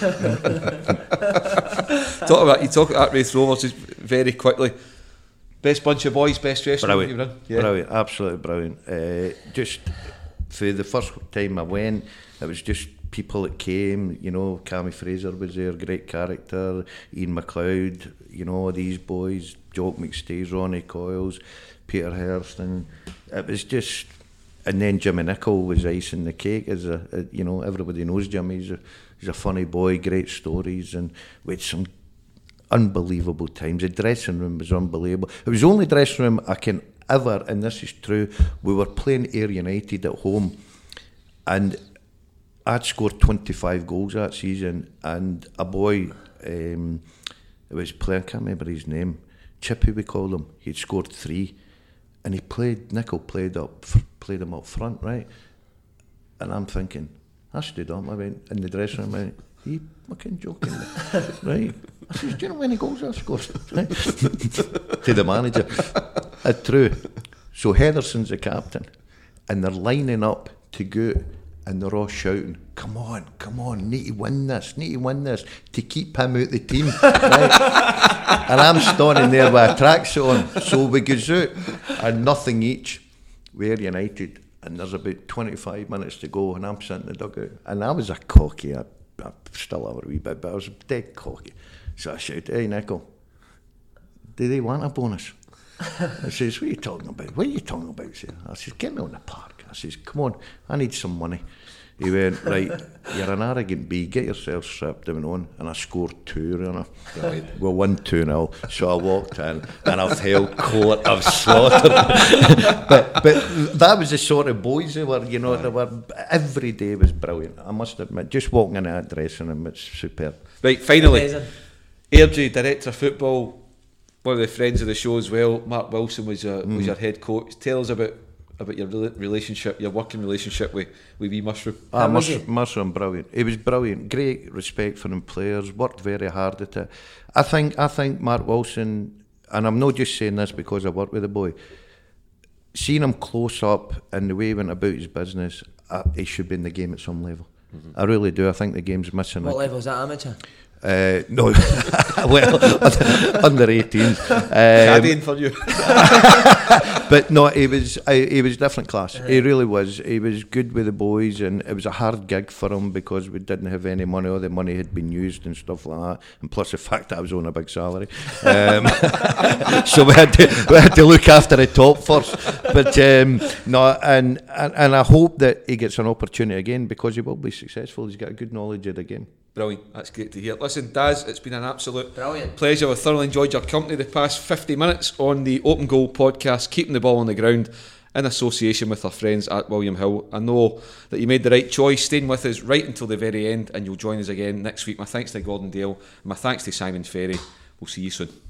Talk about you talk about Raith Rovers just very quickly. Best bunch of boys, best dressing room you've Brilliant, done. Yeah. brilliant, absolutely brilliant. Uh, just for the first time I went, it was just people that came. You know, Cammy Fraser was there, great character. Ian McLeod, you know, these boys, Jock McStay, Ronnie Coyles, Peter Hairston. It was just. And then Jimmy Nichol was icing the cake. As a, a, you know, everybody knows Jimmy. He's a, he's a funny boy, great stories, and we had some unbelievable times. The dressing room was unbelievable. It was the only dressing room I can ever, and this is true, we were playing Ayr United at home, and I'd scored twenty-five goals that season, and a boy, um, it was playing, I can't remember his name, Chippy we called him, he'd scored three. And he played, Nichol played up, played him up front, right? And I'm thinking, I stood up, I went in the dressing room, I went, are you fucking joking? Right? I says, do you know how many goals I scored? Right? To the manager. It's true. So Henderson's the captain, and they're lining up to go, and they're all shouting, come on, come on, need to win this, need to win this, to keep him out the team. Right? And I'm standing there with a tracksuit on, so we goes out, and nothing each. We're United, and there's about twenty-five minutes to go, and I'm sitting in the dugout, and I was a cocky, I, I still have a wee bit, but I was dead cocky. So I shouted, hey Nichol, do they want a bonus? I says, what are you talking about? What are you talking about? I says, get me on the park. I says, come on, I need some money. He went, right, you're an arrogant bee, get yourself stripped down on, and I scored two on her. We won two nil, so I walked in, and I've held court, I've slaughtered. but, but that was the sort of boys they were, you know, they were, every day was brilliant, I must admit. Just walking in that dressing room, it's superb. Right, finally, Amazing. Airdrie, Director of Football, one of the friends of the show as well, Mark Wilson was your, mm. was your head coach. Tell us about about your rela- relationship, your working relationship with with wee Mushroom? Ah, How was Mush- he? Mushroom, brilliant. He was brilliant. Great respect for the players. Worked very hard at it. I think. I think Mark Wilson, and I'm not just saying this because I work with the boy. Seeing him close up and the way he went about his business, uh, he should be in the game at some level. Mm-hmm. I really do. I think the game's missing. What it. level is that, amateur? Uh, no, well, under eighteens. Um, Caddying for you. But no, he was uh, he was different class. He really was. He was good with the boys, and it was a hard gig for him because we didn't have any money. All the money had been used and stuff like that, and plus the fact that I was on a big salary, um, so we had to we had to look after the top first. But um, no, and, and and I hope that he gets an opportunity again because he will be successful. He's got a good knowledge of the game. Brilliant, that's great to hear. Listen, Daz, it's been an absolute Brilliant. pleasure. We've thoroughly enjoyed your company the past fifty minutes on the Open Goal podcast, keeping the ball on the ground in association with our friends at William Hill. I know that you made the right choice, staying with us right until the very end, and you'll join us again next week. My thanks to Gordon Dale, and my thanks to Simon Ferry. We'll see you soon.